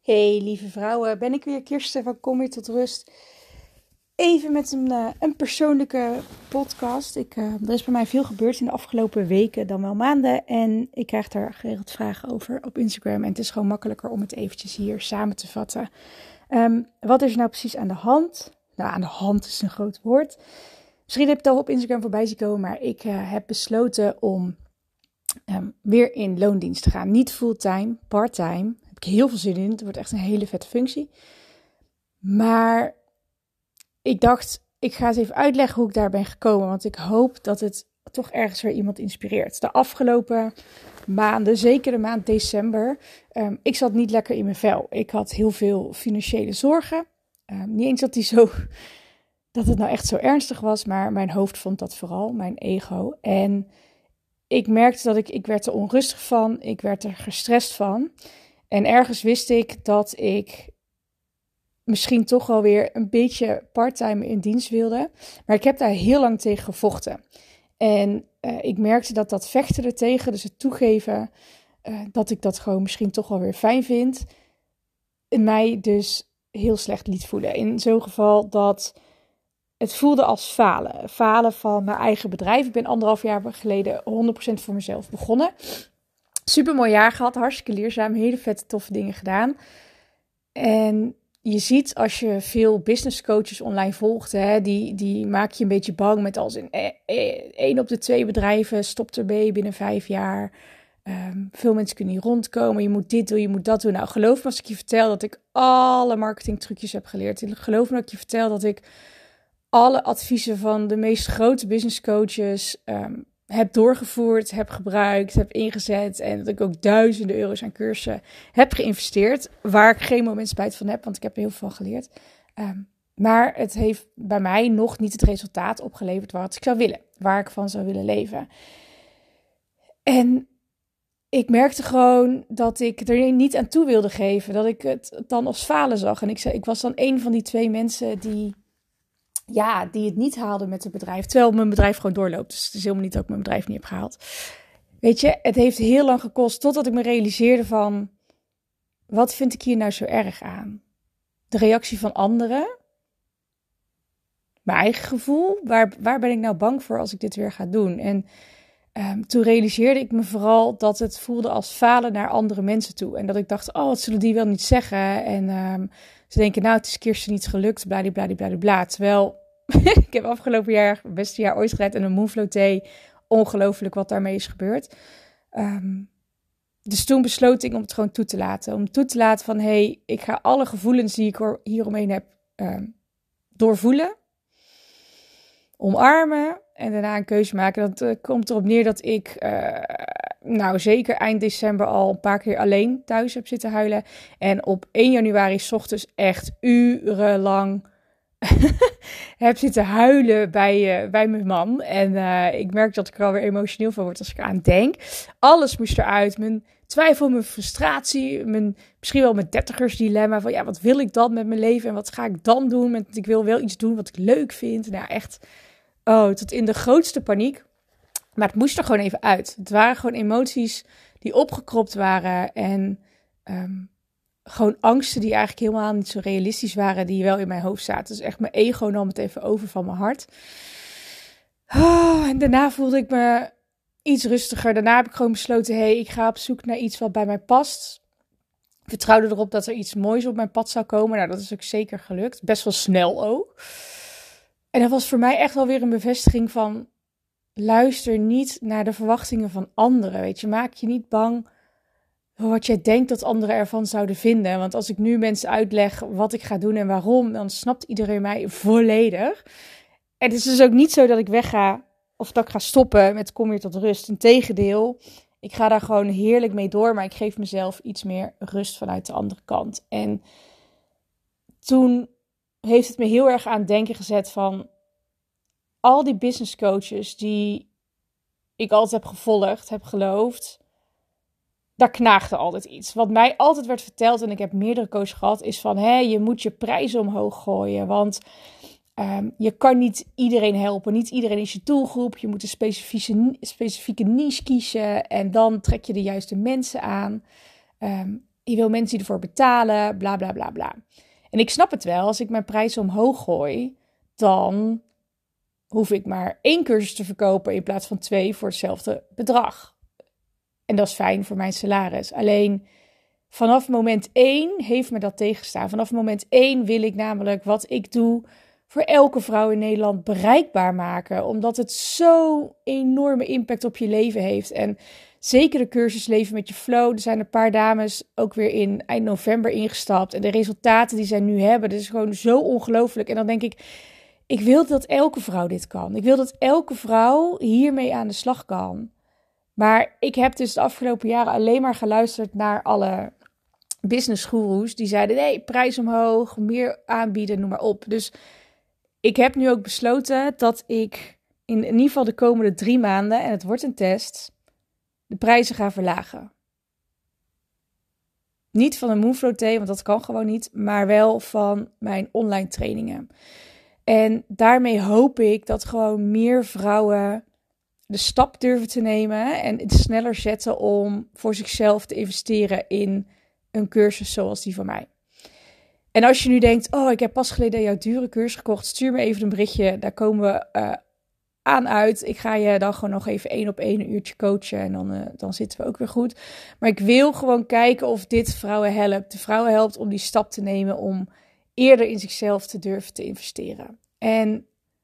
Hey lieve vrouwen, ben ik weer Kirsten van Kom weer tot rust. Even met een persoonlijke podcast. Er is bij mij veel gebeurd in de afgelopen weken, dan wel maanden. En ik krijg daar geregeld vragen over op Instagram. En het is gewoon makkelijker om het eventjes hier samen te vatten. Wat is er nou precies aan de hand? Nou, aan de hand is een groot woord. Misschien heb je het al op Instagram voorbij zien komen, maar ik heb besloten om weer in loondienst te gaan. Niet fulltime, parttime. Daar heb ik heel veel zin in. Het wordt echt een hele vette functie. Maar ik dacht, ik ga eens even uitleggen hoe ik daar ben gekomen. Want ik hoop dat het toch ergens weer iemand inspireert. De afgelopen maanden, zeker de maand december, ik zat niet lekker in mijn vel. Ik had heel veel financiële zorgen. Niet eens dat het nou echt zo ernstig was, maar mijn hoofd vond dat vooral, mijn ego. En ik merkte dat ik werd er onrustig van, ik werd er gestrest van. En ergens wist ik dat ik misschien toch wel weer een beetje parttime in dienst wilde. Maar ik heb daar heel lang tegen gevochten. En ik merkte dat vechten er tegen, dus het toegeven dat ik dat gewoon misschien toch wel weer fijn vind, mij dus heel slecht liet voelen. In zo'n geval dat het voelde als falen. Falen van mijn eigen bedrijf. Ik ben 1,5 jaar geleden 100% voor mezelf begonnen. Super mooi jaar gehad, hartstikke leerzaam, hele vette toffe dingen gedaan. En je ziet als je veel business coaches online volgt, die maak je een beetje bang met als in 1 op de 2 bedrijven stopt erbij binnen 5 jaar. Veel mensen kunnen niet rondkomen, je moet dit doen, je moet dat doen. Nou, geloof me als ik je vertel dat ik alle marketing trucjes heb geleerd. Geloof me dat ik je vertel dat ik alle adviezen van de meest grote business coaches heb doorgevoerd, heb gebruikt, heb ingezet. En dat ik ook duizenden euro's aan cursussen heb geïnvesteerd. Waar ik geen moment spijt van heb, want ik heb er heel veel van geleerd. Maar het heeft bij mij nog niet het resultaat opgeleverd wat ik zou willen. Waar ik van zou willen leven. En ik merkte gewoon dat ik er niet aan toe wilde geven. Dat ik het dan als falen zag. En ik was dan een van die 2 mensen die het niet haalden met het bedrijf. Terwijl mijn bedrijf gewoon doorloopt. Dus het is helemaal niet dat ik mijn bedrijf niet heb gehaald. Weet je, het heeft heel lang gekost totdat ik me realiseerde van, wat vind ik hier nou zo erg aan? De reactie van anderen? Mijn eigen gevoel? Waar ben ik nou bang voor als ik dit weer ga doen? En toen realiseerde ik me vooral dat het voelde als falen naar andere mensen toe. En dat ik dacht, wat zullen die wel niet zeggen? En ze denken, nou, het is Kirsten niet gelukt, bladibladibladibla. Terwijl, ik heb afgelopen jaar het beste jaar ooit geleid en een Moonflow Day. Ongelooflijk wat daarmee is gebeurd. Dus toen besloot ik om het gewoon toe te laten. Om toe te laten van, ik ga alle gevoelens die ik hieromheen heb doorvoelen. Omarmen en daarna een keuze maken. Dat komt erop neer dat ik zeker eind december al een paar keer alleen thuis heb zitten huilen. En op 1 januari 's ochtends echt urenlang heb zitten huilen bij mijn man. En ik merk dat ik er alweer emotioneel van word als ik aan denk. Alles moest eruit. Mijn twijfel, mijn frustratie, misschien wel mijn 30ersdilemma. Van wat wil ik dan met mijn leven en wat ga ik dan doen? Ik wil wel iets doen wat ik leuk vind. Nou echt, tot in de grootste paniek. Maar het moest er gewoon even uit. Het waren gewoon emoties die opgekropt waren. En gewoon angsten die eigenlijk helemaal niet zo realistisch waren, die wel in mijn hoofd zaten. Dus echt mijn ego nam het even over van mijn hart. En daarna voelde ik me iets rustiger. Daarna heb ik gewoon besloten, ik ga op zoek naar iets wat bij mij past. Ik vertrouwde erop dat er iets moois op mijn pad zou komen. Nou, dat is ook zeker gelukt. Best wel snel ook. En dat was voor mij echt wel weer een bevestiging van, luister niet naar de verwachtingen van anderen. Weet je, maak je niet bang wat jij denkt dat anderen ervan zouden vinden. Want als ik nu mensen uitleg wat ik ga doen en waarom, dan snapt iedereen mij volledig. En het is dus ook niet zo dat ik wegga of dat ik ga stoppen met kom weer tot rust. Integendeel, ik ga daar gewoon heerlijk mee door, maar ik geef mezelf iets meer rust vanuit de andere kant. En toen heeft het me heel erg aan het denken gezet van al die business coaches die ik altijd heb gevolgd, heb geloofd, daar knaagde altijd iets. Wat mij altijd werd verteld, en ik heb meerdere coaches gehad, is van je moet je prijzen omhoog gooien. Want je kan niet iedereen helpen. Niet iedereen is je doelgroep. Je moet een specifieke niche kiezen. En dan trek je de juiste mensen aan. je wil mensen die ervoor betalen, bla bla bla bla. En ik snap het wel, als ik mijn prijs omhoog gooi, dan hoef ik maar 1 cursus te verkopen in plaats van 2 voor hetzelfde bedrag. En dat is fijn voor mijn salaris. Alleen vanaf moment 1 heeft me dat tegenstaan. Vanaf moment 1 wil ik namelijk wat ik doe voor elke vrouw in Nederland bereikbaar maken. Omdat het zo'n enorme impact op je leven heeft. En zeker de cursus Leven met je Flow. Er zijn een paar dames ook weer in eind november ingestapt. En de resultaten die zij nu hebben, dat is gewoon zo ongelooflijk. En dan denk ik wil dat elke vrouw dit kan. Ik wil dat elke vrouw hiermee aan de slag kan. Maar ik heb dus de afgelopen jaren alleen maar geluisterd naar alle business goeroes. Die zeiden, nee, prijs omhoog, meer aanbieden, noem maar op. Dus ik heb nu ook besloten dat ik in ieder geval de komende 3 maanden, en het wordt een test, de prijzen ga verlagen. Niet van een Moonflow thee, want dat kan gewoon niet, maar wel van mijn online trainingen. En daarmee hoop ik dat gewoon meer vrouwen de stap durven te nemen en het sneller zetten om voor zichzelf te investeren in een cursus zoals die van mij. En als je nu denkt, oh, ik heb pas geleden jouw dure cursus gekocht, stuur me even een berichtje, daar komen we aan uit. Ik ga je dan gewoon nog even 1-op-1 een uurtje coachen en dan zitten we ook weer goed. Maar ik wil gewoon kijken of dit vrouwen helpt. De vrouwen helpt om die stap te nemen om eerder in zichzelf te durven te investeren. En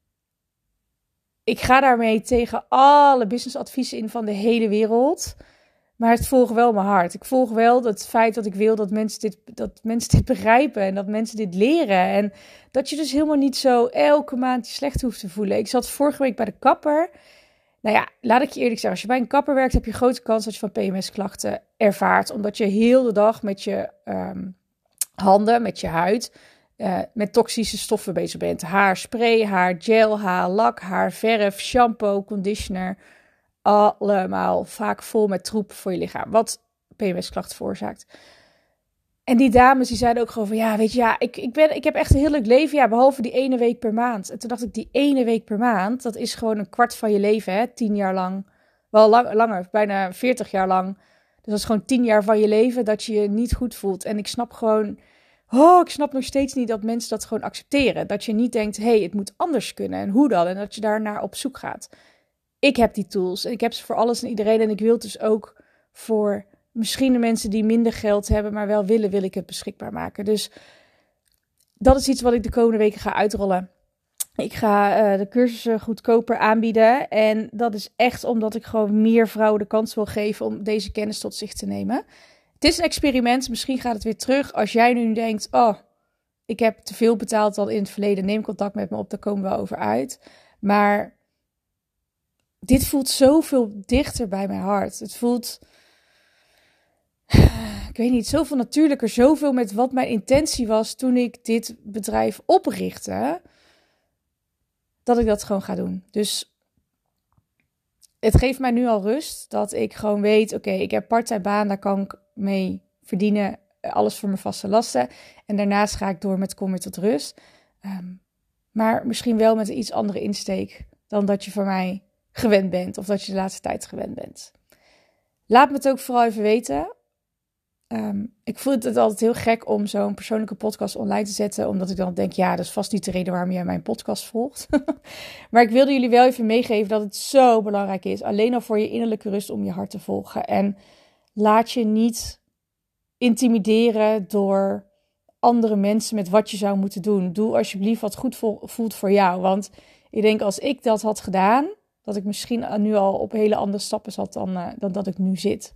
ik ga daarmee tegen alle businessadviezen in van de hele wereld. Maar het volgt wel mijn hart. Ik volg wel het feit dat ik wil dat mensen dit begrijpen. En dat mensen dit leren. En dat je dus helemaal niet zo elke maand je slecht hoeft te voelen. Ik zat vorige week bij de kapper. Nou ja, laat ik je eerlijk zeggen. Als je bij een kapper werkt, heb je grote kans dat je van PMS-klachten ervaart. Omdat je heel de dag met je handen, met je huid, met toxische stoffen bezig bent. Haarspray, haargel, haarlak, haarverf, shampoo, conditioner. Allemaal vaak vol met troep voor je lichaam. Wat PMS-klachten veroorzaakt. En die dames die zeiden ook gewoon van, ja, weet je, ja, ik heb echt een heel leuk leven, ja, behalve die 1 week per maand. En toen dacht ik, die 1 week per maand, dat is gewoon een kwart van je leven, hè, 10 jaar lang. Wel langer, bijna 40 jaar lang. Dus dat is gewoon 10 jaar van je leven dat je je niet goed voelt. En ik snap gewoon, ik snap nog steeds niet dat mensen dat gewoon accepteren. Dat je niet denkt, hey, het moet anders kunnen. En hoe dan? En dat je daarnaar op zoek gaat. Ik heb die tools en ik heb ze voor alles en iedereen. En ik wil het dus ook voor misschien de mensen die minder geld hebben, maar wel willen, wil ik het beschikbaar maken. Dus dat is iets wat ik de komende weken ga uitrollen. Ik ga de cursussen goedkoper aanbieden. En dat is echt omdat ik gewoon meer vrouwen de kans wil geven om deze kennis tot zich te nemen. Het is een experiment. Misschien gaat het weer terug. Als jij nu denkt, oh, ik heb te veel betaald dan in het verleden. Neem contact met me op, daar komen we over uit. Maar dit voelt zoveel dichter bij mijn hart. Het voelt, ik weet niet, zoveel natuurlijker. Zoveel met wat mijn intentie was toen ik dit bedrijf oprichtte. Dat ik dat gewoon ga doen. Dus het geeft mij nu al rust. Dat ik gewoon weet, oké, ik heb part-time baan. Daar kan ik mee verdienen. Alles voor mijn vaste lasten. En daarnaast ga ik door met Kom weer tot rust. Maar misschien wel met een iets andere insteek dan dat je van mij gewend bent. Of dat je de laatste tijd gewend bent. Laat me het ook vooral even weten. Ik voel het altijd heel gek om zo'n persoonlijke podcast online te zetten. Omdat ik dan denk, ja, dat is vast niet de reden waarom jij mijn podcast volgt. Maar ik wilde jullie wel even meegeven dat het zo belangrijk is. Alleen al voor je innerlijke rust om je hart te volgen. En laat je niet intimideren door andere mensen met wat je zou moeten doen. Doe alsjeblieft wat goed voelt voor jou. Want ik denk als ik dat had gedaan, dat ik misschien nu al op hele andere stappen zat dan dat ik nu zit.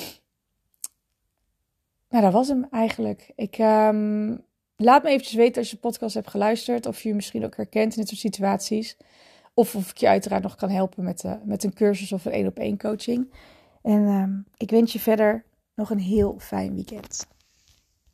Nou, dat was hem eigenlijk. Laat me eventjes weten als je de podcast hebt geluisterd. Of je je misschien ook herkent in dit soort situaties. Of ik je uiteraard nog kan helpen met een cursus of een 1-op-1 coaching. En ik wens je verder nog een heel fijn weekend.